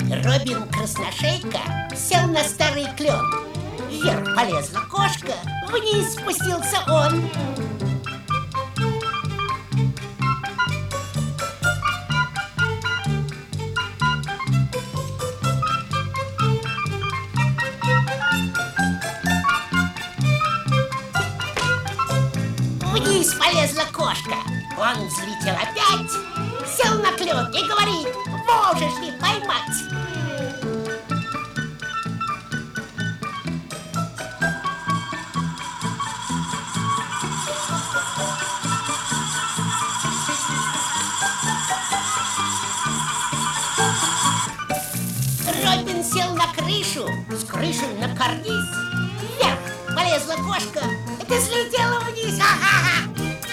Робин Красношейка сел на старый клен. Вверх полезла кошка, вниз спустился он. Вниз полезла кошка. Он взлетел опять, сел на клен и говорит: можешь ли поймать? Робин сел на крышу, с крыши на карниз. Вверх полезла кошка, ты слетела вниз. Ха-ха-ха!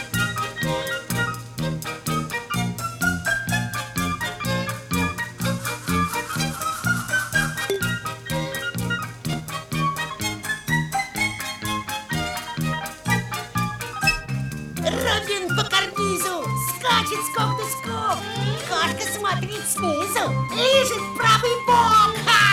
Робин по карнизу скачет скок да скок. Кошка смотрит снизу, лижет правый бок. Ха!